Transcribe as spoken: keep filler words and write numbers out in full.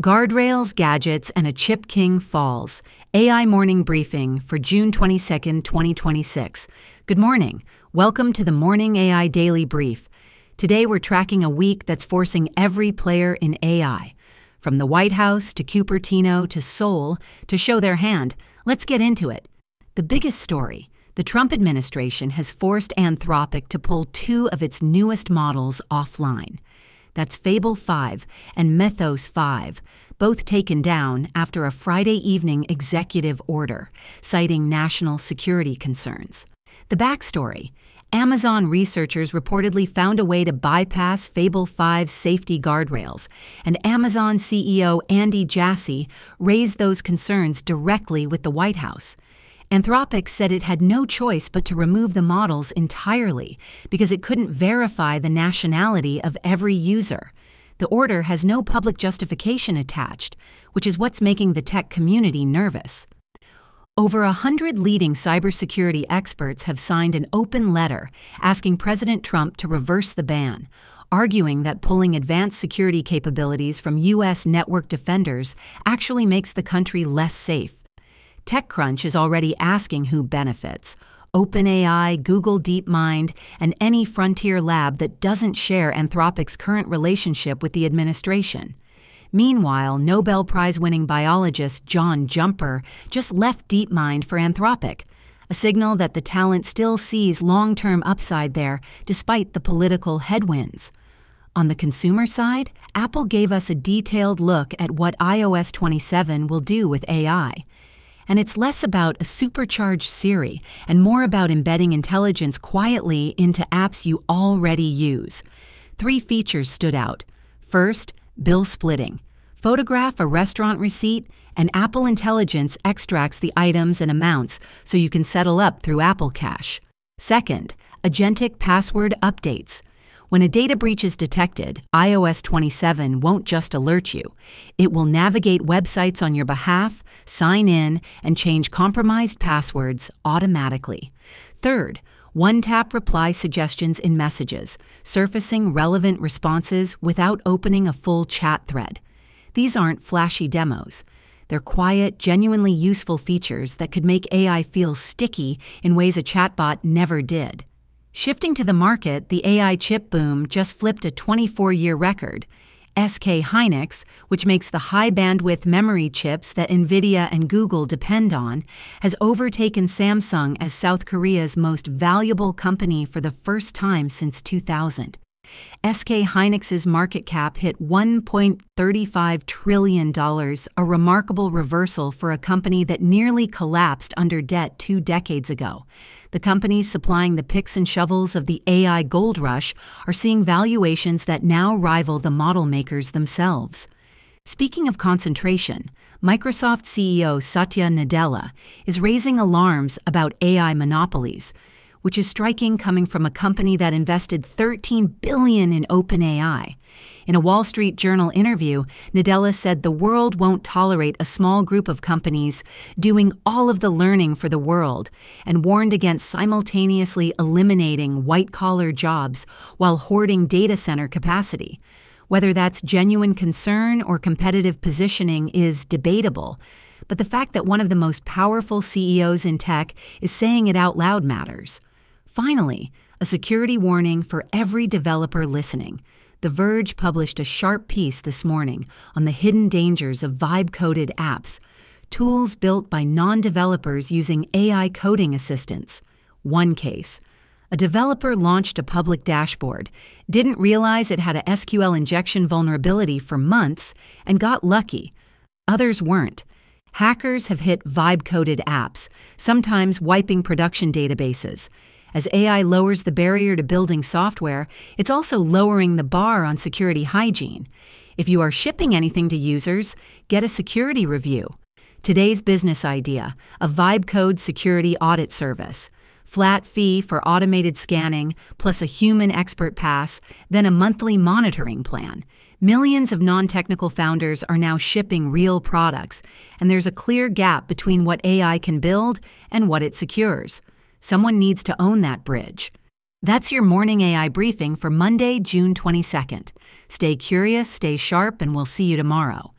Guardrails, gadgets, and a chip king falls. A I Morning Briefing for June twenty-second, twenty twenty-six. Good morning. Welcome to the Morning A I Daily Brief. Today we're tracking a week that's forcing every player in A I, from the White House to Cupertino to Seoul, to show their hand. Let's get into it. The biggest story: the Trump administration has forced Anthropic to pull two of its newest models offline. That's Fable five and Mythos five, both taken down after a Friday evening executive order, citing national security concerns. The backstory: Amazon researchers reportedly found a way to bypass Fable five's safety guardrails, and Amazon C E O Andy Jassy raised those concerns directly with the White House. Anthropic said it had no choice but to remove the models entirely because it couldn't verify the nationality of every user. The order has no public justification attached, which is what's making the tech community nervous. Over a hundred leading cybersecurity experts have signed an open letter asking President Trump to reverse the ban, arguing that pulling advanced security capabilities from U S network defenders actually makes the country less safe. TechCrunch is already asking who benefits: OpenAI, Google DeepMind, and any frontier lab that doesn't share Anthropic's current relationship with the administration. Meanwhile, Nobel Prize-winning biologist John Jumper just left DeepMind for Anthropic, a signal that the talent still sees long-term upside there despite the political headwinds. On the consumer side, Apple gave us a detailed look at what i O S twenty-seven will do with A I. And it's less about a supercharged Siri and more about embedding intelligence quietly into apps you already use. Three features stood out. First, bill splitting. Photograph a restaurant receipt, and Apple Intelligence extracts the items and amounts so you can settle up through Apple Cash. Second, agentic password updates. When a data breach is detected, i O S twenty-seven won't just alert you. It will navigate websites on your behalf, sign in, and change compromised passwords automatically. Third, one-tap reply suggestions in messages, surfacing relevant responses without opening a full chat thread. These aren't flashy demos. They're quiet, genuinely useful features that could make A I feel sticky in ways a chatbot never did. Shifting to the market, the A I chip boom just flipped a twenty-four-year record. S K Hynix, which makes the high-bandwidth memory chips that NVIDIA and Google depend on, has overtaken Samsung as South Korea's most valuable company for the first time since two thousand. S K Hynix's market cap hit one point three five trillion dollars, a remarkable reversal for a company that nearly collapsed under debt two decades ago. The companies supplying the picks and shovels of the A I gold rush are seeing valuations that now rival the model makers themselves. Speaking of concentration, Microsoft C E O Satya Nadella is raising alarms about A I monopolies, which is striking coming from a company that invested thirteen billion dollars in OpenAI. In a Wall Street Journal interview, Nadella said the world won't tolerate a small group of companies doing all of the learning for the world, and warned against simultaneously eliminating white-collar jobs while hoarding data center capacity. Whether that's genuine concern or competitive positioning is debatable, but the fact that one of the most powerful C E Os in tech is saying it out loud matters. Finally, a security warning for every developer listening. The Verge published a sharp piece this morning on the hidden dangers of vibe-coded apps, tools built by non-developers using A I coding assistants. One case: a developer launched a public dashboard, didn't realize it had a S Q L injection vulnerability for months, and got lucky. Others weren't. Hackers have hit vibe-coded apps, sometimes wiping production databases. As A I lowers the barrier to building software, it's also lowering the bar on security hygiene. If you are shipping anything to users, get a security review. Today's business idea: a VibeCode security audit service. Flat fee for automated scanning, plus a human expert pass, then a monthly monitoring plan. Millions of non-technical founders are now shipping real products, and there's a clear gap between what A I can build and what it secures. Someone needs to own that bridge. That's your Morning A I Briefing for Monday, June twenty-second. Stay curious, stay sharp, and we'll see you tomorrow.